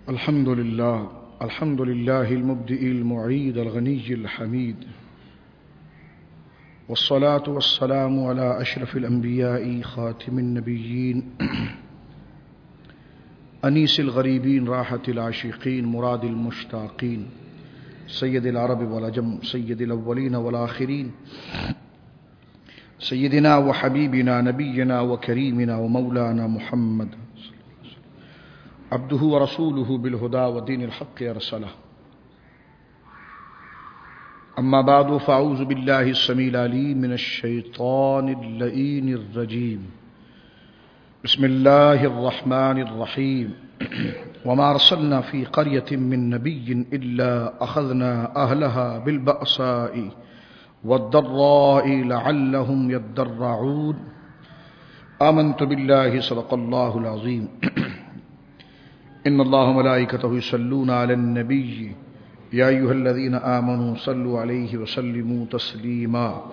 الحمد لله المبدئ المعيد الغني الحميد، والصلاة والسلام على أشرف الأنبياء خاتم النبيين أنيس الغريبين راحة العاشقين مراد المشتاقين سيد العرب والعجم سيد الأولين والآخرين سيدنا وحبيبنا نبينا وكريمنا ومولانا محمد عبده ورسوله بالهدى ودين الحق أرسله. أما بعد فأعوذ بالله السميع العليم من الشيطان اللئيم الرجيم. بسم الله الرحمن الرحيم. وما أرسلنا في قرية من نبي إلا أخذنا أهلها بالبأساء والضراء لعلهم يضرعون. آمنت بالله صدق الله العظيم. إن الله وملائكته يصلون على النبي يا أيها الذين آمنوا صلوا عليه وسلموا تسليما.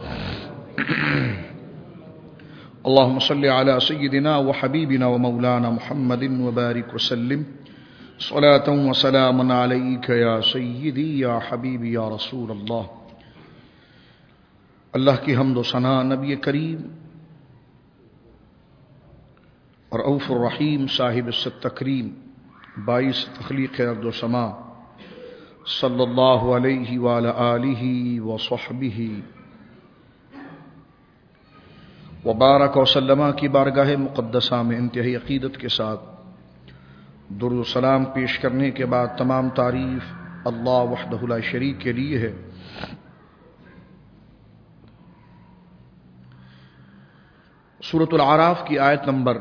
اللهم صل على سيدنا وحبيبنا ومولانا محمد وبارك وسلم صلاة وسلاما عليك يا سيدي يا حبيبي يا رسول اللہ. اللہ کی حمد و ثنا نبی کریم اور رؤوف الرحیم صاحب الصدق تکریم باعث تخلیق ارض و سما صلی اللہ علیہ وعلی آلہ وصحبہ وبارک وسلم کی بارگاہ مقدسہ میں انتہائی عقیدت کے ساتھ درود و سلام پیش کرنے کے بعد تمام تعریف اللہ وحدہ لا شریک کے لیے ہے. سورۃ الاعراف کی آیت نمبر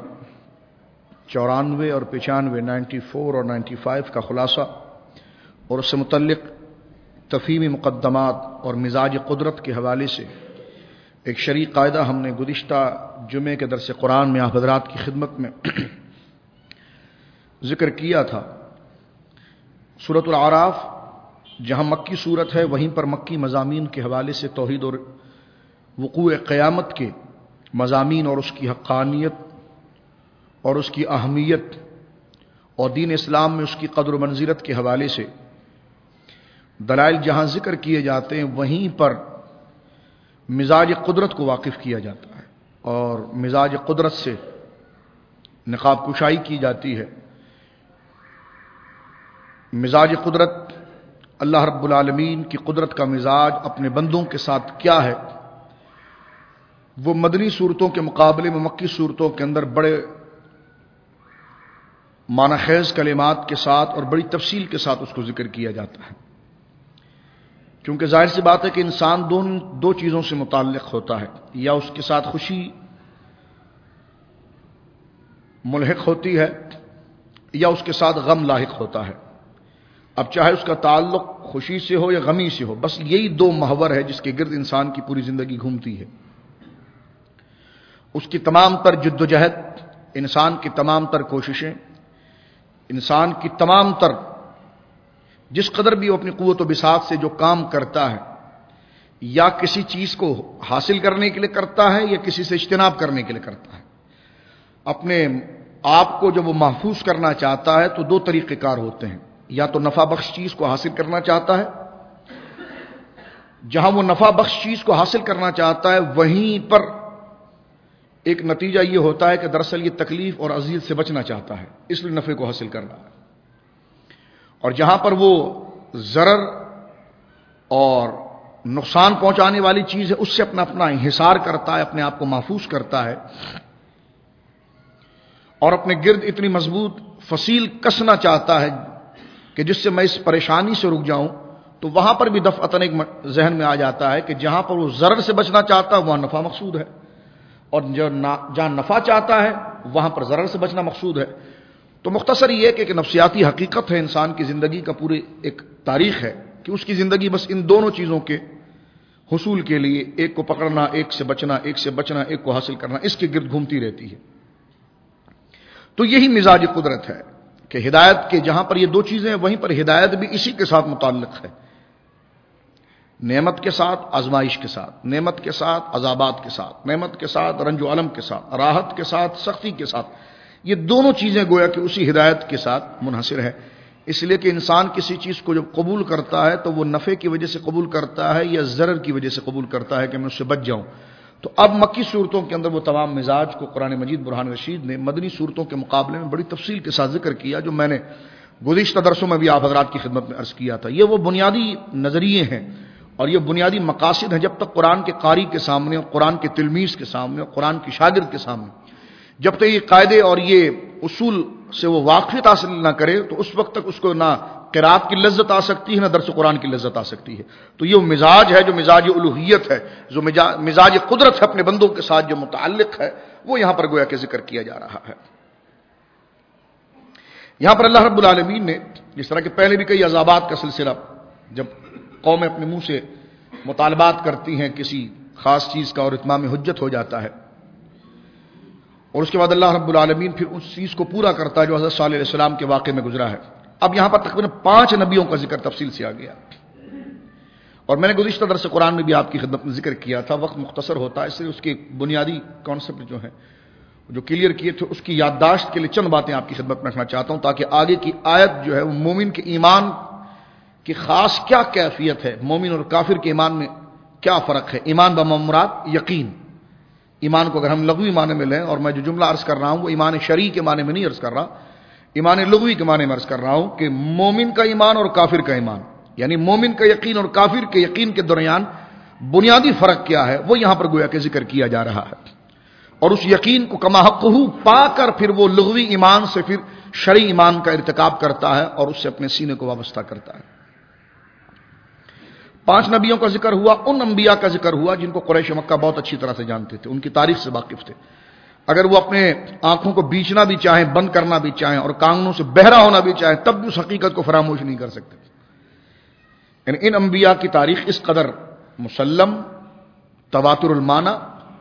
94 اور 95 94 اور 95 کا خلاصہ اور اس سے متعلق تفہیمی مقدمات اور مزاج قدرت کے حوالے سے ایک شرعی قاعدہ ہم نے گزشتہ جمعے کے درس قرآن میں آپ حضرات کی خدمت میں ذکر کیا تھا. سورۃ الاعراف جہاں مکی صورت ہے وہیں پر مکی مضامین کے حوالے سے توحید اور وقوع قیامت کے مضامین اور اس کی حقانیت اور اس کی اہمیت اور دین اسلام میں اس کی قدر و منزلت کے حوالے سے دلائل جہاں ذکر کیے جاتے ہیں وہیں پر مزاج قدرت کو واقف کیا جاتا ہے اور مزاج قدرت سے نقاب کشائی کی جاتی ہے. مزاج قدرت اللہ رب العالمین کی قدرت کا مزاج اپنے بندوں کے ساتھ کیا ہے وہ مدنی صورتوں کے مقابلے میں مکی صورتوں کے اندر بڑے معنی خیز کلمات کے ساتھ اور بڑی تفصیل کے ساتھ اس کو ذکر کیا جاتا ہے، کیونکہ ظاہر سی بات ہے کہ انسان دو چیزوں سے متعلق ہوتا ہے، یا اس کے ساتھ خوشی ملحق ہوتی ہے یا اس کے ساتھ غم لاحق ہوتا ہے. اب چاہے اس کا تعلق خوشی سے ہو یا غمی سے ہو، بس یہی دو محور ہے جس کے گرد انسان کی پوری زندگی گھومتی ہے. اس کی تمام تر جدوجہد، انسان کی تمام تر کوششیں، انسان کی تمام تر جس قدر بھی وہ اپنی قوت و بساط سے جو کام کرتا ہے یا کسی چیز کو حاصل کرنے کے لیے کرتا ہے یا کسی سے اجتناب کرنے کے لیے کرتا ہے. اپنے آپ کو جب وہ محفوظ کرنا چاہتا ہے تو دو طریقے کار ہوتے ہیں، یا تو نفع بخش چیز کو حاصل کرنا چاہتا ہے، جہاں وہ نفع بخش چیز کو حاصل کرنا چاہتا ہے وہیں پر ایک نتیجہ یہ ہوتا ہے کہ دراصل یہ تکلیف اور اذیت سے بچنا چاہتا ہے، اس لیے نفع کو حاصل کر رہا ہے. اور جہاں پر وہ ضرر اور نقصان پہنچانے والی چیز ہے اس سے اپنا انحصار کرتا ہے، اپنے آپ کو محفوظ کرتا ہے اور اپنے گرد اتنی مضبوط فصیل کسنا چاہتا ہے کہ جس سے میں اس پریشانی سے رک جاؤں، تو وہاں پر بھی دفعتاً ایک ذہن میں آ جاتا ہے کہ جہاں پر وہ ضرر سے بچنا چاہتا ہے وہاں نفع مقصود ہے، اور جہاں نفع چاہتا ہے وہاں پر ضرر سے بچنا مقصود ہے. تو مختصر یہ کہ ایک نفسیاتی حقیقت ہے انسان کی زندگی کا پورے ایک تاریخ ہے کہ اس کی زندگی بس ان دونوں چیزوں کے حصول کے لیے ایک کو پکڑنا، ایک سے بچنا، ایک کو حاصل کرنا، اس کے گرد گھومتی رہتی ہے. تو یہی مزاج قدرت ہے کہ ہدایت کے جہاں پر یہ دو چیزیں ہیں وہیں پر ہدایت بھی اسی کے ساتھ متعلق ہے. نعمت کے ساتھ آزمائش کے ساتھ، نعمت کے ساتھ عذابات کے ساتھ، نعمت کے ساتھ رنج و الم کے ساتھ، راحت کے ساتھ سختی کے ساتھ، یہ دونوں چیزیں گویا کہ اسی ہدایت کے ساتھ منحصر ہے. اس لیے کہ انسان کسی چیز کو جب قبول کرتا ہے تو وہ نفع کی وجہ سے قبول کرتا ہے یا ضرر کی وجہ سے قبول کرتا ہے کہ میں اس سے بچ جاؤں. تو اب مکی صورتوں کے اندر وہ تمام مزاج کو قرآن مجید برہان رشید نے مدنی صورتوں کے مقابلے میں بڑی تفصیل کے ساتھ ذکر کیا، جو میں نے گزشتہ درسوں میں بھی آپ حضرات کی خدمت میں عرض کیا تھا. یہ وہ بنیادی نظریے ہیں اور یہ بنیادی مقاصد ہیں. جب تک قرآن کے قاری کے سامنے اور قرآن کے تلمیذ کے سامنے اور قرآن کی شاگرد کے سامنے جب تک یہ قاعدے اور یہ اصول سے وہ واقفیت حاصل نہ کرے تو اس وقت تک اس کو نہ قرات کی لذت آ سکتی ہے نہ درس قرآن کی لذت آ سکتی ہے. تو یہ مزاج ہے جو مزاج الوہیت ہے، جو مزاج قدرت ہے اپنے بندوں کے ساتھ جو متعلق ہے، وہ یہاں پر گویا کہ ذکر کیا جا رہا ہے. یہاں پر اللہ رب العالمین نے جس طرح کہ پہلے بھی کئی عذابات کا سلسلہ، جب قوم اپنے منہ سے مطالبات کرتی ہیں کسی خاص چیز کا اور اتمام حجت ہو جاتا ہے، اور اس کے بعد اللہ رب العالمین پھر اس چیز کو پورا کرتا ہے جو حضرت صالح علیہ السلام کے واقعے میں گزرا ہے. اب یہاں پر تقریباً 5 نبیوں کا ذکر تفصیل سے آ گیا، اور میں نے گزشتہ درس قرآن میں بھی آپ کی خدمت میں ذکر کیا تھا. وقت مختصر ہوتا ہے، اس لیے اس کے بنیادی کانسیپٹ جو ہیں جو کلیئر کیے تھے اس کی یادداشت کے لیے چند باتیں آپ کی خدمت میں رکھنا چاہتا ہوں، تاکہ آگے کی آیت جو ہے وہ مومن کے ایمان کی خاص کیا کیفیت ہے، مومن اور کافر کے ایمان میں کیا فرق ہے. ایمان بمراد یقین، ایمان کو اگر ہم لغوی معنی میں لیں، اور میں جو جملہ عرض کر رہا ہوں وہ ایمان شرعی کے معنی میں نہیں عرض کر رہا، ایمان لغوی کے معنی میں عرض کر رہا ہوں کہ مومن کا ایمان اور کافر کا ایمان، یعنی مومن کا یقین اور کافر کے یقین کے درمیان بنیادی فرق کیا ہے، وہ یہاں پر گویا کہ ذکر کیا جا رہا ہے. اور اس یقین کو کما حقہ پا کر پھر وہ لغوی ایمان سے پھر شرعی ایمان کا ارتکاب کرتا ہے اور اس سے اپنے سینے کو وابستہ کرتا ہے. 5 نبیوں کا ذکر ہوا، ان انبیاء کا ذکر ہوا جن کو قریش مکہ بہت اچھی طرح سے جانتے تھے، ان کی تاریخ سے واقف تھے. اگر وہ اپنے آنکھوں کو بیچنا بھی چاہیں، بند کرنا بھی چاہیں اور کانوں سے بہرا ہونا بھی چاہیں، تب بھی اس حقیقت کو فراموش نہیں کر سکتے. یعنی ان انبیاء کی تاریخ اس قدر مسلم، تواتر المعنی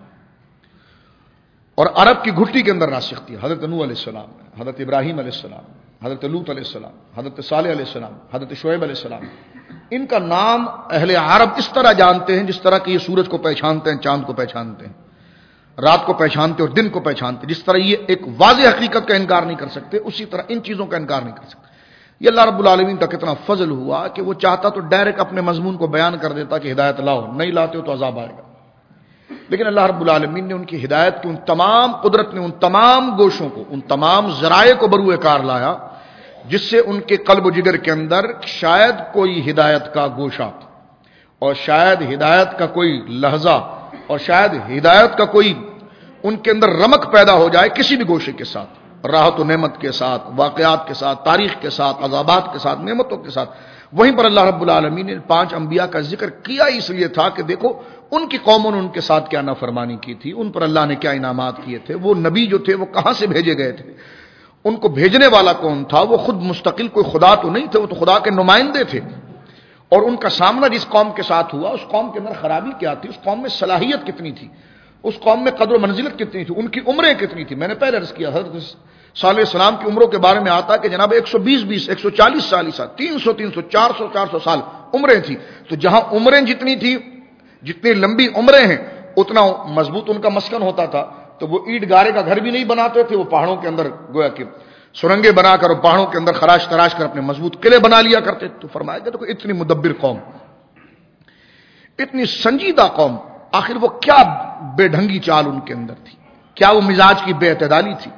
اور عرب کی گھٹی کے اندر راسخ تھی. حضرت نوح علیہ السلام، حضرت ابراہیم علیہ السلام، حضرت لوط علیہ السلام، حضرت صالح علیہ السلام، حضرت شعیب علیہ السلام، ان کا نام اہل عرب اس طرح جانتے ہیں جس طرح کہ یہ سورج کو پہچانتے ہیں، چاند کو پہچانتے ہیں، رات کو پہچانتے اور دن کو پہچانتے. جس طرح یہ ایک واضح حقیقت کا انکار نہیں کر سکتے، اسی طرح ان چیزوں کا انکار نہیں کر سکتے. یہ اللہ رب العالمین کا کتنا فضل ہوا کہ وہ چاہتا تو ڈائریکٹ اپنے مضمون کو بیان کر دیتا کہ ہدایت لاؤ، نہیں لاتے ہو تو عذاب آئے گا. لیکن اللہ رب العالمین نے ان کی ہدایت کی ان تمام قدرت نے ان تمام گوشوں کو، ان تمام ذرائع کو بروئے کار لایا جس سے ان کے قلب و جگر کے اندر شاید کوئی ہدایت کا گوشہ اور شاید ہدایت کا کوئی لحظہ اور شاید ہدایت کا کوئی ان کے اندر رمق پیدا ہو جائے کسی بھی گوشے کے ساتھ، راحت و نعمت کے ساتھ، واقعات کے ساتھ، تاریخ کے ساتھ، عذابات کے ساتھ، نعمتوں کے ساتھ. وہیں پر اللہ رب العالمین نے 5 انبیاء کا ذکر کیا اس لیے تھا کہ دیکھو ان کی قوموں نے ان کے ساتھ کیا نافرمانی کی تھی، ان پر اللہ نے کیا انعامات کیے تھے، وہ نبی جو تھے وہ کہاں سے بھیجے گئے تھے، ان کو بھیجنے والا کون تھا. وہ خود مستقل کوئی خدا تو نہیں تھے، وہ تو خدا کے نمائندے تھے. اور ان کا سامنا جس قوم کے ساتھ ہوا، اس قوم کے اندر خرابی کیا تھی، اس قوم میں صلاحیت کتنی تھی، اس قوم میں قدر و منزلت کتنی تھی، ان کی عمریں کتنی تھی. میں نے پہلے عرض کیا حضرت صالح علیہ السلام کی عمروں کے بارے میں آتا ہے کہ جناب 120 140 سال، 300 400 سال عمریں تھی. تو جہاں عمریں جتنی تھی، جتنی لمبی عمریں ہیں، اتنا مضبوط ان کا مسکن ہوتا تھا. تو وہ اینٹ گارے کا گھر بھی نہیں بناتے تھے، وہ پہاڑوں کے اندر گویا کہ سرنگیں بنا کر اور پہاڑوں کے اندر خراش تراش کر اپنے مضبوط قلعے بنا لیا کرتے. تو فرمایا کہ اتنی مدبر قوم، اتنی سنجیدہ قوم، آخر وہ کیا بے ڈھنگی چال ان کے اندر تھی، کیا وہ مزاج کی بے اعتدالی تھی،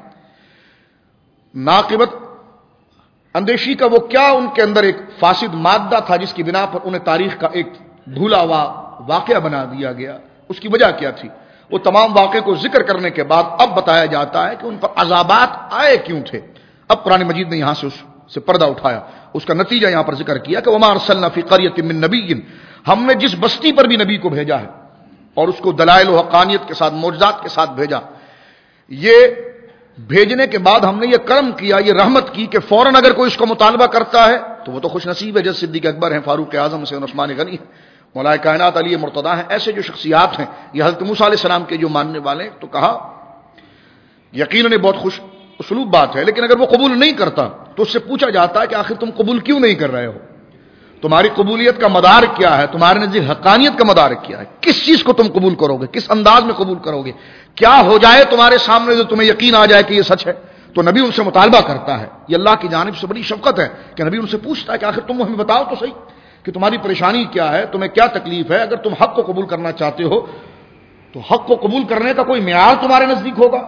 ناقبت اندیشی کا وہ کیا ان کے اندر ایک فاسد مادہ تھا جس کی بنا پر انہیں تاریخ کا ایک بھولا ہوا واقعہ بنا دیا گیا. اس کی وجہ کیا تھی؟ وہ تمام واقعے کو ذکر کرنے کے بعد اب بتایا جاتا ہے کہ ان پر عذابات آئے کیوں تھے. اب قرآن مجید نے یہاں سے اس سے پردہ اٹھایا، اس کا نتیجہ یہاں پر ذکر کیا کہ وما ارسلنا فی قریۃ من نبی، ہم نے جس بستی پر بھی نبی کو بھیجا ہے اور اس کو دلائل و حقانیت کے ساتھ، معجزات کے ساتھ بھیجا، یہ بھیجنے کے بعد ہم نے یہ کرم کیا، یہ رحمت کی کہ فوراً اگر کوئی اس کو مطالبہ کرتا ہے تو وہ تو خوش نصیب ہے. جیسے صدیق اکبر ہیں، فاروق اعظم سے عثمان غنی ہیں، مولا کائنات علی مرتضیٰ ہیں، ایسے جو شخصیات ہیں، یہ حضرت موسیٰ علیہ السلام کے جو ماننے والے ہیں. تو کہا یقیناً بہت خوش اسلوب بات ہے، لیکن اگر وہ قبول نہیں کرتا تو اس سے پوچھا جاتا ہے کہ آخر تم قبول کیوں نہیں کر رہے ہو، تمہاری قبولیت کا مدار کیا ہے، تمہارے نزدیک حقانیت کا مدار کیا ہے، کس چیز کو تم قبول کرو گے، کس انداز میں قبول کرو گے، کیا ہو جائے تمہارے سامنے جو تمہیں یقین آ جائے کہ یہ سچ ہے. تو نبی ان سے مطالبہ کرتا ہے. یہ اللہ کی جانب سے بڑی شفقت ہے کہ نبی ان سے پوچھتا ہے کہ آخر تم ہمیں بتاؤ تو صحیح کہ تمہاری پریشانی کیا ہے, تمہیں کیا تکلیف ہے. اگر تم حق کو قبول کرنا چاہتے ہو تو حق کو قبول کرنے کا کوئی معیار تمہارے نزدیک ہوگا.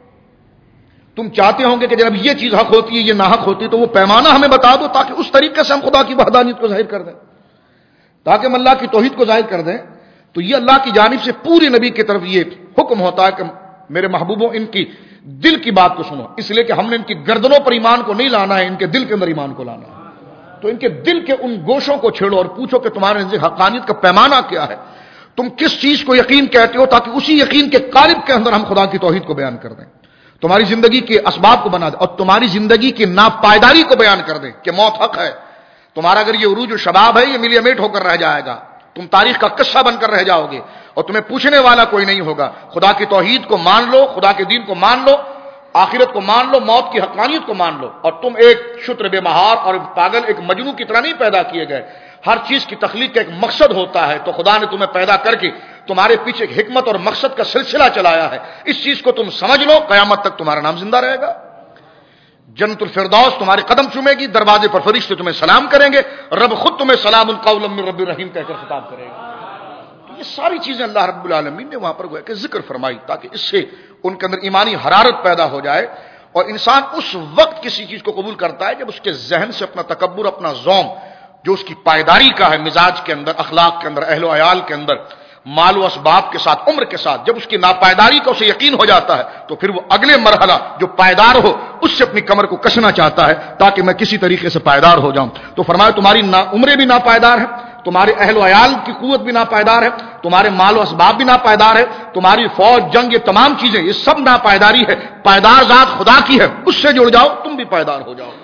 تم چاہتے ہوں گے کہ جب یہ چیز حق ہوتی ہے یہ ناحق ہوتی ہے تو وہ پیمانہ ہمیں بتا دو تاکہ اس طریقے سے ہم خدا کی وحدانیت کو ظاہر کر دیں, تاکہ ہم اللہ کی توحید کو ظاہر کر دیں. تو یہ اللہ کی جانب سے پورے نبی کی طرف یہ حکم ہوتا ہے کہ میرے محبوبوں ان کی دل کی بات کو سنو, اس لیے کہ ہم نے ان کی گردنوں پر ایمان کو نہیں لانا ہے, ان کے دل کے اندر ایمان کو لانا ہے. تو ان کے دل کے ان گوشوں کو چھیڑو اور پوچھو کہ تمہارے نزدیک حقانیت کا پیمانہ کیا ہے, تم کس چیز کو یقین کہتے ہو, تاکہ اسی یقین کے قالب کے اندر ہم خدا کی توحید کو بیان کر دیں, تمہاری زندگی کے اسباب کو بنا دیں اور تمہاری زندگی کی ناپائیداری کو بیان کر دیں کہ موت حق ہے. تمہارا اگر یہ عروج و شباب ہے یہ ملی میٹ ہو کر رہ جائے گا, تم تاریخ کا قصہ بن کر رہ جاؤ گے اور تمہیں پوچھنے والا کوئی نہیں ہوگا. خدا کی توحید کو مان لو, خدا کے دین کو مان لو, آخرت کو مان لو, موت کی حقانیت کو مان لو. اور تم ایک شتر بے مہار اور پاگل ایک مجنو کی طرح نہیں پیدا کیے گئے. ہر چیز کی تخلیق کا ایک مقصد ہوتا ہے, تو خدا نے تمہیں پیدا کر کے تمہارے پیچھے ایک حکمت اور مقصد کا سلسلہ چلایا ہے. اس چیز کو تم سمجھ لو, قیامت تک تمہارا نام زندہ رہے گا. جنت الفردوس تمہارے قدم چومے گی, دروازے پر فرشتے تمہیں سلام کریں گے, رب خود تمہیں سلام قولا من رب الرحیم کہہ کر خطاب کرے گا. یہ ساری چیزیں اللہ رب العالمین نے وہاں پر گویا کہ ذکر فرمائی تاکہ اس سے ان کے اندر ایمانی حرارت پیدا ہو جائے. اور انسان اس وقت کسی چیز کو قبول کرتا ہے جب اس کے ذہن سے اپنا تکبر, اپنا ذوم جو اس کی پائیداری کا ہے, مزاج کے اندر, اخلاق کے اندر, اہل و عیال کے اندر, مال و اسباب کے ساتھ, عمر کے ساتھ, جب اس کی ناپائیداری کا اسے یقین ہو جاتا ہے تو پھر وہ اگلے مرحلہ جو پائیدار ہو اس سے اپنی کمر کو کسنا چاہتا ہے تاکہ میں کسی طریقے سے پائیدار ہو جاؤں. تو فرمایا تمہاری عمریں بھی ناپائیدار ہیں, تمہارے اہل و عیال کی قوت بھی ناپائیدار ہے, تمہارے مال و اسباب بھی ناپائیدار ہے, تمہاری فوج, جنگ, یہ تمام چیزیں یہ سب ناپائیداری ہے. پائیدار ذات خدا کی ہے, اس سے جڑ جاؤ تم بھی پائیدار ہو جاؤ.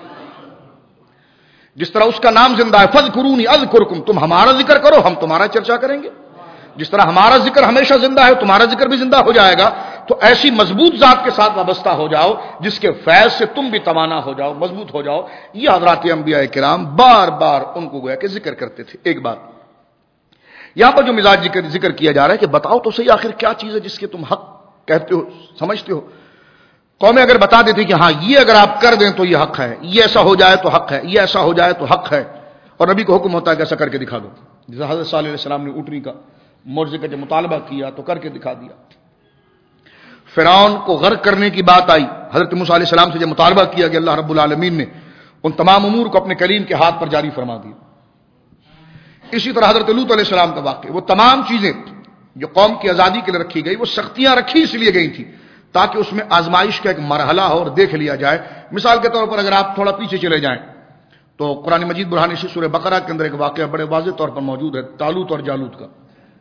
جس طرح اس کا نام زندہ ہے, فذکرونی اذکرکم, تم ہمارا ذکر کرو ہم تمہارا چرچا کریں گے. جس طرح ہمارا ذکر ہمیشہ زندہ ہے تمہارا ذکر بھی زندہ ہو جائے گا. تو ایسی مضبوط ذات کے ساتھ وابستہ ہو جاؤ جس کے فیض سے تم بھی توانا ہو جاؤ, مضبوط ہو جاؤ. یہ حضرات انبیاء کرام بار بار ان کو گویا کہ ذکر کرتے تھے. ایک بات یہاں پر جو مزاج ذکر کیا جا رہا ہے کہ بتاؤ تو صحیح آخر کیا چیز ہے جس کے تم حق کہتے ہو, سمجھتے ہو. قومیں اگر بتا دیتی کہ ہاں یہ اگر آپ کر دیں تو یہ حق ہے, یہ ایسا ہو جائے تو حق ہے, یہ ایسا ہو جائے تو حق ہے, اور نبی کو حکم ہوتا ہے کہ ایسا کر کے دکھا دو. جیسے حضرت صالح علیہ السلام نے اونٹنی کا معجزے کا جو مطالبہ کیا تو کر کے دکھا دیا. فرعون کو غرق کرنے کی بات آئی, حضرت موسیٰ علیہ السلام سے جو مطالبہ کیا کہ اللہ رب العالمین نے ان تمام امور کو اپنے کلیم کے ہاتھ پر جاری فرما دیا. اسی طرح حضرت لوط علیہ السلام کا واقعہ, وہ تمام چیزیں جو قوم کی آزادی کے لیے رکھی گئی وہ سختیاں رکھی اس لیے گئی تھی تاکہ اس میں آزمائش کا ایک مرحلہ ہو اور دیکھ لیا جائے. مثال کے طور پر اگر آپ تھوڑا پیچھے چلے جائیں تو قرآن مجید برہان سورہ بقرہ کے اندر ایک واقعہ بڑے واضح طور پر موجود ہے, طالوت اور جالوت کا.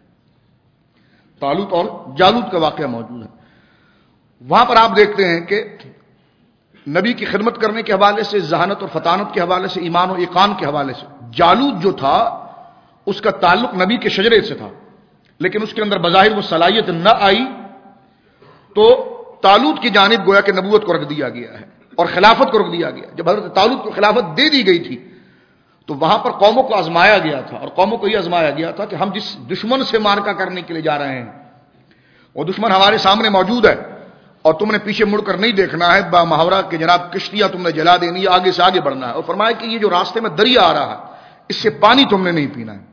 طالوت اور جالوت کا واقعہ موجود ہے. وہاں پر آپ دیکھتے ہیں کہ نبی کی خدمت کرنے کے حوالے سے, ذہانت اور فطانت کے حوالے سے, ایمان و ایقان کے حوالے سے, جالوت جو تھا اس کا تعلق نبی کے شجرے سے تھا, لیکن اس کے اندر بظاہر وہ صلاحیت نہ آئی تو طالوت کی جانب گویا کہ نبوت کو رکھ دیا گیا ہے اور خلافت کو رکھ دیا گیا. جب حضرت طالوت کو خلافت دے دی گئی تھی تو وہاں پر قوموں کو آزمایا گیا تھا, اور قوموں کو یہ آزمایا گیا تھا کہ ہم جس دشمن سے مارکا کرنے کے لیے جا رہے ہیں وہ دشمن ہمارے سامنے موجود ہے اور تم نے پیچھے مڑ کر نہیں دیکھنا ہے, با محاورہ کہ جناب کشتیاں تم نے جلا دینی ہے, آگے سے آگے بڑھنا ہے. اور فرمایا کہ یہ جو راستے میں دریا آ رہا ہے اس سے پانی تم نے نہیں پینا ہے,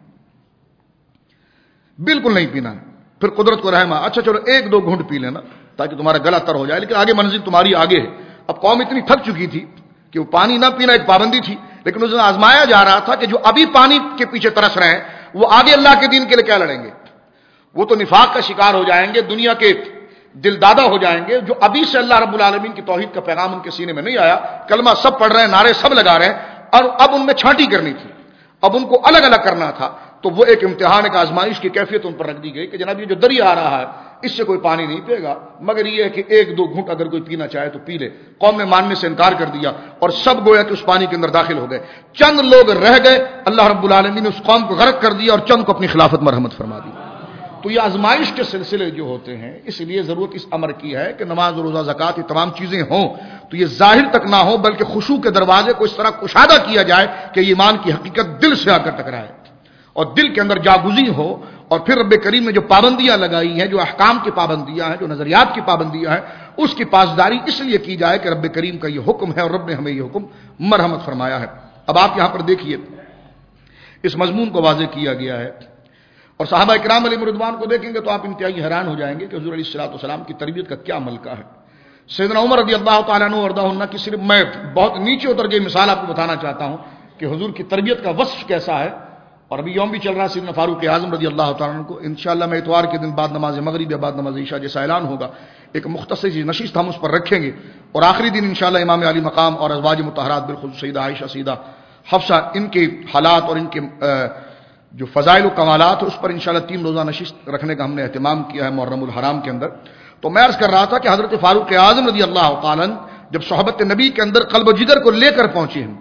بالکل نہیں پینا ہے. پھر قدرت کو رحم, اچھا چلو ایک دو گھونٹ پی لینا تاکہ تمہارا گلا تر ہو جائے, لیکن آگے منزل تمہاری آگے ہے. اب قوم اتنی تھک چکی تھی کہ وہ پانی نہ پینا ایک پابندی تھی, لیکن اس میں آزمایا جا رہا تھا کہ جو ابھی پانی کے پیچھے ترس رہے ہیں وہ آگے اللہ کے دین کے لیے کیا لڑیں گے. وہ تو نفاق کا شکار ہو جائیں گے, دنیا کے دل دادا ہو جائیں گے. جو ابھی سے اللہ رب العالمین کی توحید کا پیغام ان کے سینے میں نہیں آیا, کلمہ سب پڑھ رہے ہیں, نعرے سب لگا رہے ہیں, اور اب ان میں چھانٹی کرنی تھی, اب ان کو الگ الگ کرنا تھا. تو وہ ایک امتحان, ایک آزمائش کی کیفیت ان پر رکھ دی گئی کہ جناب یہ جو دریا آ رہا ہے اس سے کوئی پانی نہیں پے گا, مگر یہ ہے کہ ایک دو گھونٹ اگر کوئی پینا چاہے تو پی لے. قوم نے ماننے سے انکار کر دیا اور سب گویا کہ اس پانی کے اندر داخل ہو گئے. چند لوگ رہ گئے, اللہ رب العالمین نے اس قوم کو غرق کر دیا اور چند کو اپنی خلافت مرحمت فرما دی. تو یہ آزمائش کے سلسلے جو ہوتے ہیں, اس لیے ضرورت اس امر کی ہے کہ نماز, روزہ, زکوٰۃ, یہ تمام چیزیں ہوں تو یہ ظاہر تک نہ ہو بلکہ خشوع کے دروازے کو اس طرح کشادہ کیا جائے کہ ایمان کی حقیقت دل سے آ کر ٹکرائے اور دل کے اندر جاگزی ہو. اور پھر رب کریم نے جو پابندیاں لگائی ہیں, جو احکام کی پابندیاں ہیں, جو نظریات کی پابندیاں ہیں, اس کی پاسداری اس لیے کی جائے کہ رب کریم کا یہ حکم ہے اور رب نے ہمیں یہ حکم مرحمت فرمایا ہے۔ اب آپ یہاں پر دیکھیے اس مضمون کو واضح کیا گیا ہے، اور صحابہ کرام علیہ رضوان کو دیکھیں گے تو آپ انتہائی حیران ہو جائیں گے کہ حضور علیہ الصلوۃ والسلام کی تربیت کا کیا ملکہ ہے۔ سیدنا عمر رضی اللہ تعالیٰ عنہ وارضاہ عنہ کی صرف میں بہت نیچے اتر کے مثال آپ کو بتانا چاہتا ہوں کہ حضور کی تربیت کا وصف کیسا ہے، اور ابھی یوم بھی چل رہا ہے سیدنا فاروق اعظم رضی اللہ تعالیٰ عنہ کو۔ انشاءاللہ میں اتوار کے دن بعد نماز مغرب یا بعد نماز عشاء جیسا اعلان ہوگا ایک مختصر سی نشست ہم اس پر رکھیں گے، اور آخری دن انشاءاللہ امام علی مقام اور ازواج مطہرات بالخصوص سیدہ عائشہ سیدہ حفصہ ان کے حالات اور ان کے جو فضائل و کمالات اس پر انشاءاللہ 3 روزہ نشست رکھنے کا ہم نے اہتمام کیا ہے محرم الحرام کے اندر۔ تو میں عرض کر رہا تھا کہ حضرت فاروق اعظم رضی اللہ تعالیٰ جب صحبت نبی کے اندر قلب و جگر کو لے کر پہنچے ہیں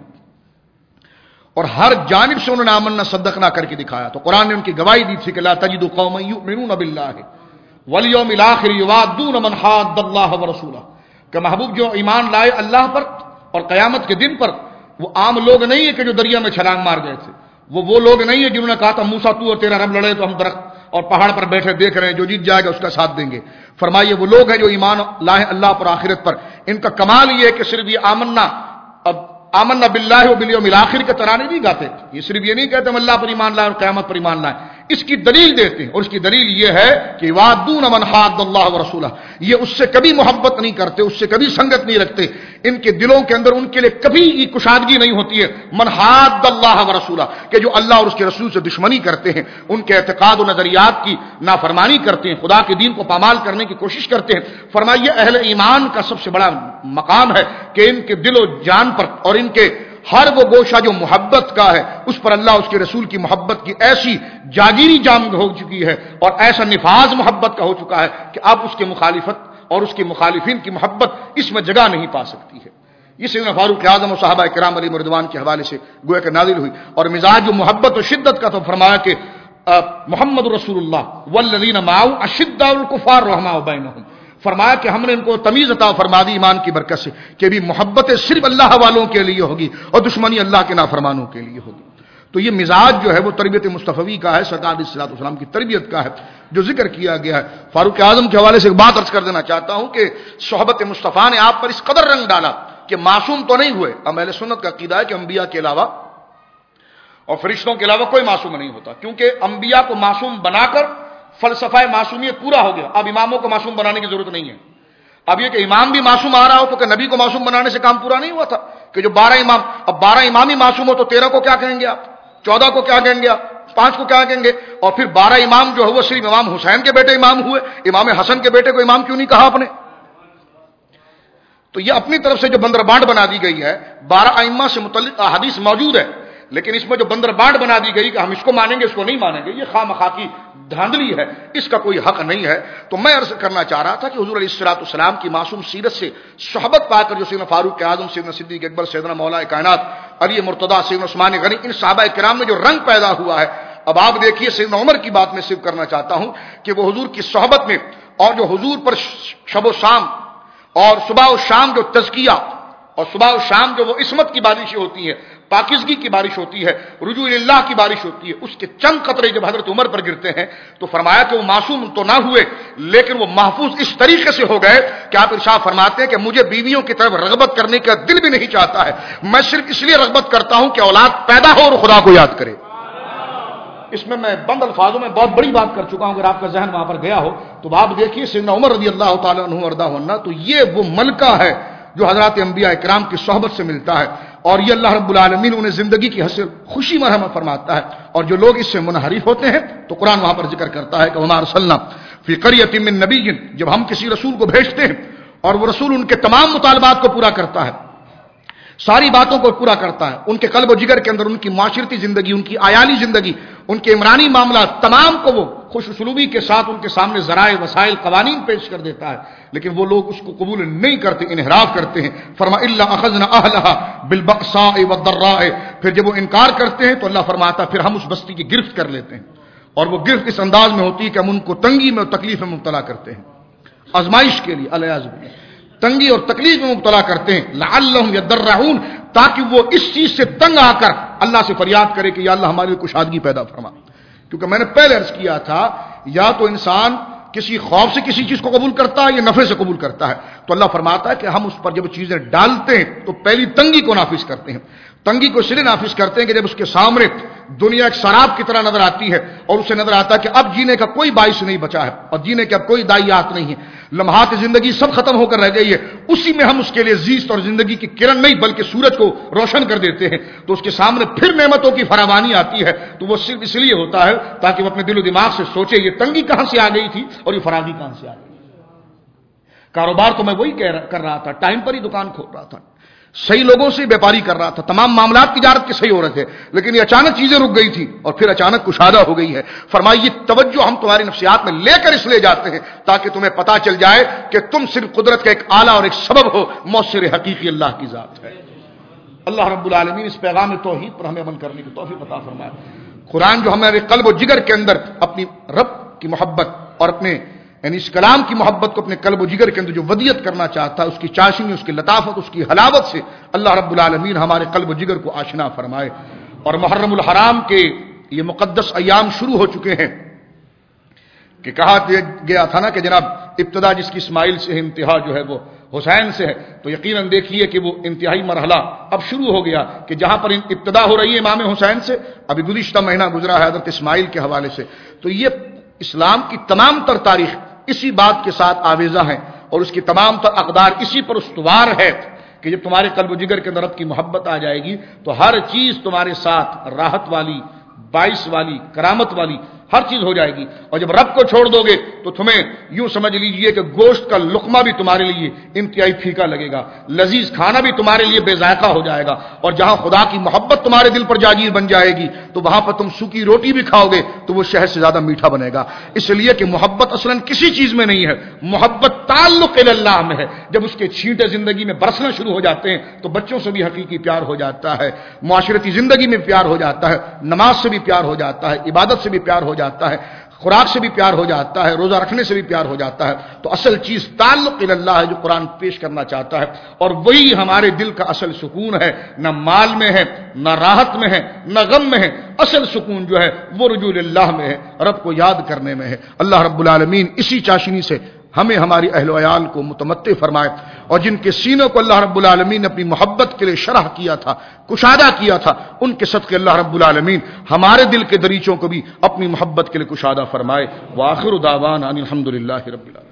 اور ہر جانب سے انہوں نے آمنا صدقنا کر کے دکھایا، تو قرآن نے ان کی گواہی دی تھی کہ لا تجد قوما یؤمنون باللہ والیوم الاخر یوادون من حاد اللہ ورسولہ، کہ محبوب جو ایمان لائے اللہ پر اور قیامت کے دن پر، وہ عام لوگ نہیں ہے کہ جو دریا میں چھلانگ مار گئے تھے، وہ لوگ نہیں ہے جنہوں نے کہا تھا موسیٰ تو اور تیرا رب لڑے تو ہم درخت اور پہاڑ پر بیٹھے دیکھ رہے ہیں، جو جیت جائے گا اس کا ساتھ دیں گے۔ فرمائیے وہ لوگ ہیں جو ایمان لائے اللہ پر آخرت پر، ان کا کمال یہ ہے کہ صرف یہ آمنا باللہ و بالیوم الاخر کے ترانے نہیں گاتے، یہ صرف یہ نہیں کہتے ہم اللہ پر ایمان لائے اور قیامت پر ایمان لائے، اس کی دلیل دیتے ہیں، اور اس کی دلیل یہ ہے کہ وعدون من حاد اللہ ورسولہ، یہ اس سے کبھی محبت نہیں کرتے، اس سے کبھی سنگت نہیں رکھتے، ان کے دلوں کے اندر ان کے لیے کبھی یہ کشادگی نہیں ہوتی ہے۔ من حاد اللہ ورسولہ، کہ جو اللہ اور اس کے رسول سے دشمنی کرتے ہیں، ان کے اعتقاد و نظریات کی نافرمانی کرتے ہیں، خدا کے دین کو پامال کرنے کی کوشش کرتے ہیں۔ فرمائیے اہل ایمان کا سب سے بڑا مقام ہے کہ ان کے دل و جان پر اور ان کے ہر وہ گوشہ جو محبت کا ہے اس پر اللہ اس کے رسول کی محبت کی ایسی جاگیری جام ہو چکی ہے اور ایسا نفاذ محبت کا ہو چکا ہے کہ اب اس کے مخالفت اور اس کے مخالفین کی محبت اس میں جگہ نہیں پا سکتی ہے۔ یہ سیدنا فاروق اعظم اور صحابہ کرام علیہ رضوان کے حوالے سے گویا کہ نازل ہوئی، اور مزاج جو محبت و شدت کا تو فرمایا کہ محمد رسول اللہ والذین معه اشداء الکفار رحماء بینہم، فرمایا کہ ہم نے ان کو تمیز عطا فرما دی ایمان کی برکت سے کہ بھی محبت صرف اللہ والوں کے لیے ہوگی اور دشمنی اللہ کے نافرمانوں کے لیے ہوگی۔ تو یہ مزاج جو ہے وہ تربیت مصطفی کا ہے، سرکار علیہ الصلوۃ والسلام کی تربیت کا ہے جو ذکر کیا گیا ہے۔ فاروق اعظم کے حوالے سے ایک بات عرض کر دینا چاہتا ہوں کہ صحبت مصطفیٰ نے آپ پر اس قدر رنگ ڈالا کہ معصوم تو نہیں ہوئے۔ اہل سنت کا عقیدہ ہے کہ انبیاء کے علاوہ اور فرشتوں کے علاوہ کوئی معصوم نہیں ہوتا، کیونکہ انبیاء کو معصوم بنا کر فلسفہ معصومیت پورا ہو گیا، اب اماموں کو معصوم بنانے کی ضرورت نہیں ہے۔ اب یہ کہ امام بھی معصوم آ رہا ہو تو کہ نبی کو معصوم بنانے سے کام پورا نہیں ہوا تھا کہ جو 12 امام، اب 12 امام ہی معصوم ہو تو 13 کو کیا کہیں گے آپ، 14 کو کیا کہیں گے آپ، 5 کو کیا کہیں گے؟ اور پھر 12 امام جو ہے وہ صرف امام حسین کے بیٹے امام ہوئے، امام حسن کے بیٹے کو امام کیوں نہیں کہا آپ نے؟ تو یہ اپنی طرف سے جو بندر بانٹ بنا دی گئی ہے، 12 ائمہ سے متعلق احادیث موجود ہے، لیکن اس میں جو بندر بانٹ بنا دی گئی کہ ہم اس کو مانیں گے اس کو نہیں مانیں گے، یہ خواہ مخواہ کی دھاندلی ہے، اس کا کوئی حق نہیں ہے۔ تو میں عرض کرنا چاہ رہا تھا کہ حضور علیہ الصلوۃ والسلام کی معصوم سیرت سے صحبت پا کر جو سیدنا فاروق اعظم، سیدنا صدیق اکبر، سیدنا مولا کائنات علی مرتضیٰ، سیدنا عثمان غنی، ان صحابہ کرام میں جو رنگ پیدا ہوا ہے، اب آپ دیکھیے سیدنا عمر کی بات میں صرف کرنا چاہتا ہوں کہ وہ حضور کی صحبت میں اور جو حضور پر شب و شام اور صبح و شام جو تزکیہ اور صبح و شام جو وہ عصمت کی بارشیں ہوتی ہیں، پاکیزگی کی بارش ہوتی ہے، رجوع اللہ کی بارش ہوتی ہے، اس کے چند قطرے جب حضرت عمر پر گرتے ہیں تو فرمایا کہ وہ معصوم تو نہ ہوئے لیکن وہ محفوظ اس طریقے سے ہو گئے کہ آپ ارشاد فرماتے ہیں کہ مجھے بیویوں کی طرف رغبت کرنے کا دل بھی نہیں چاہتا ہے، میں صرف اس لیے رغبت کرتا ہوں کہ اولاد پیدا ہو اور خدا کو یاد کرے۔ اس میں بند الفاظوں میں بہت بڑی بات کر چکا ہوں، اگر آپ کا ذہن وہاں پر گیا ہو تو آپ دیکھیے سیدنا عمر رضی اللہ تعالیٰ عنہ وارضاہ عنہ، تو یہ وہ ملکہ ہے جو حضرات انبیاء کرام کی صحبت سے ملتا ہے، اور یہ اللہ رب العالمین انہیں زندگی کی حسن خوشی مرحمت فرماتا ہے، اور جو لوگ اس سے منحرف ہوتے ہیں تو قرآن وہاں پر ذکر کرتا ہے کہ وما ارسلنا فی قریۃ من نبی، جب ہم کسی رسول کو بھیجتے ہیں اور وہ رسول ان کے تمام مطالبات کو پورا کرتا ہے، ساری باتوں کو پورا کرتا ہے، ان کے قلب و جگر کے اندر ان کی معاشرتی زندگی، ان کی عیالی زندگی، ان کے عمرانی معاملات تمام کو وہ خوش اسلوبی کے ساتھ ان کے سامنے ذرائع وسائل قوانین پیش کر دیتا ہے، لیکن وہ لوگ اس کو قبول نہیں کرتے، انحراف کرتے ہیں۔ فرما الا اخذنا اهلها بالبأساء والضراء، پھر جب وہ انکار کرتے ہیں تو اللہ فرماتا پھر ہم اس بستی کی گرفت کر لیتے ہیں، اور وہ گرفت اس انداز میں ہوتی ہے کہ ہم ان کو تنگی میں اور تکلیف میں مبتلا کرتے ہیں، آزمائش کے لیے الیاذ باللہ تنگی اور تکلیف میں مبتلا کرتے ہیں، لعلهم يضرعون، تاکہ وہ اس چیز سے تنگ آ کر اللہ سے فریاد کرے کہ یا اللہ ہمارے لیے کشادگی پیدا فرما۔ کیونکہ میں نے پہلے عرض کیا تھا یا تو انسان کسی خوف سے کسی چیز کو قبول کرتا ہے یا نفع سے قبول کرتا ہے؟ تو اللہ فرماتا ہے کہ ہم اس پر جب چیزیں ڈالتے ہیں تو پہلی تنگی کو نافذ کرتے ہیں. تنگی کو اس لیے نافذ کرتے ہیں کہ جب اس کے سامنے دنیا ایک شراب کی طرح نظر آتی ہے اور اسے نظر آتا ہے کہ اب جینے کا کوئی باعث نہیں بچا ہے اور جینے کے اب کوئی دائیات نہیں ہے، لمحات زندگی سب ختم ہو کر رہ گئی ہے، اسی میں ہم اس کے لیے زیست اور زندگی کی کرن نہیں بلکہ سورج کو روشن کر دیتے ہیں، تو اس کے سامنے پھر نعمتوں کی فراوانی آتی ہے تو وہ صرف اس لیے ہوتا ہے تاکہ وہ اپنے دل و دماغ سے سوچے یہ تنگی کہاں سے آ گئی تھی اور یہ فراغی کہاں سے آ گئی. کاروبار تو میں وہی کر رہا تھا، ٹائم پر ہی دکان کھول رہا تھا، صحیح لوگوں سے بیپاری کر رہا تھا، تمام معاملات تجارت کے صحیح ہو رہے تھے، لیکن یہ اچانک چیزیں رک گئی تھی اور پھر اچانک کشادہ ہو گئی ہے. فرمائیے توجہ ہم تمہاری نفسیات میں لے کر اس لیے جاتے ہیں تاکہ تمہیں پتا چل جائے کہ تم صرف قدرت کا ایک آلہ اور ایک سبب ہو، مؤثر حقیقی اللہ کی ذات ہے. اللہ رب العالمین اس پیغام توحید پر ہمیں عمل کرنے کی توفیق عطا فرمائے. قرآن جو ہمارے قلب و جگر کے اندر اپنی رب کی محبت اور اپنے یعنی اس کلام کی محبت کو اپنے قلب و جگر کے اندر جو ودیت کرنا چاہتا ہے، اس کی چاشنی، اس کی لطافت، اس کی حلاوت سے اللہ رب العالمین ہمارے قلب و جگر کو آشنا فرمائے. اور محرم الحرام کے یہ مقدس ایام شروع ہو چکے ہیں کہ کہا گیا تھا نا کہ جناب ابتدا جس کی اسماعیل سے انتہا جو ہے وہ حسین سے ہے، تو یقیناً دیکھیے کہ وہ انتہائی مرحلہ اب شروع ہو گیا کہ جہاں پر ابتدا ہو رہی ہے امام حسین سے، ابھی گزشتہ مہینہ گزرا ہے حضرت اسماعیل کے حوالے سے. تو یہ اسلام کی تمام تر تاریخ اسی بات کے ساتھ آویزہ ہیں اور اس کی تمام تر اقدار اسی پر استوار ہے کہ جب تمہارے قلب و جگر کے اندر رب کی محبت آ جائے گی تو ہر چیز تمہارے ساتھ راحت والی، باعث والی، کرامت والی ہر چیز ہو جائے گی. اور جب رب کو چھوڑ دو گے تو تمہیں یوں سمجھ لیجئے کہ گوشت کا لقمہ بھی تمہارے لیے انتہائی پھیکا لگے گا، لذیذ کھانا بھی تمہارے لیے بے ذائقہ ہو جائے گا. اور جہاں خدا کی محبت تمہارے دل پر جاگیر بن جائے گی تو وہاں پر تم سوکھی روٹی بھی کھاؤ گے تو وہ شہد سے زیادہ میٹھا بنے گا. اس لیے کہ محبت اصلاً کسی چیز میں نہیں ہے، محبت تعلق اللہ میں ہے. جب اس کے چھینٹے زندگی میں برسنا شروع ہو جاتے ہیں تو بچوں سے بھی حقیقی پیار ہو جاتا ہے، معاشرتی زندگی میں پیار ہو جاتا ہے، نماز سے بھی پیار ہو جاتا ہے، عبادت سے بھی پیار ہو جاتا ہے، خوراک سے بھی پیار ہو جاتا ہے، روزہ رکھنے سے بھی پیار ہو جاتا ہے. تو اصل چیز تعلق اللہ ہے جو قرآن پیش کرنا چاہتا ہے، اور وہی ہمارے دل کا اصل سکون ہے. نہ مال میں ہے، نہ راحت میں ہے، نہ غم میں ہے. اصل سکون جو ہے وہ رجوع اللہ میں ہے، رب کو یاد کرنے میں ہے. اللہ رب العالمین اسی چاشنی سے ہمیں ہماری اہل و عیال کو متمتع فرمائے، اور جن کے سینوں کو اللہ رب العالمین نے اپنی محبت کے لیے شرح کیا تھا، کشادہ کیا تھا، ان کے صدقے اللہ رب العالمین ہمارے دل کے دریچوں کو بھی اپنی محبت کے لیے کشادہ فرمائے. وآخر دعوانا ان الحمد للہ رب العالمین.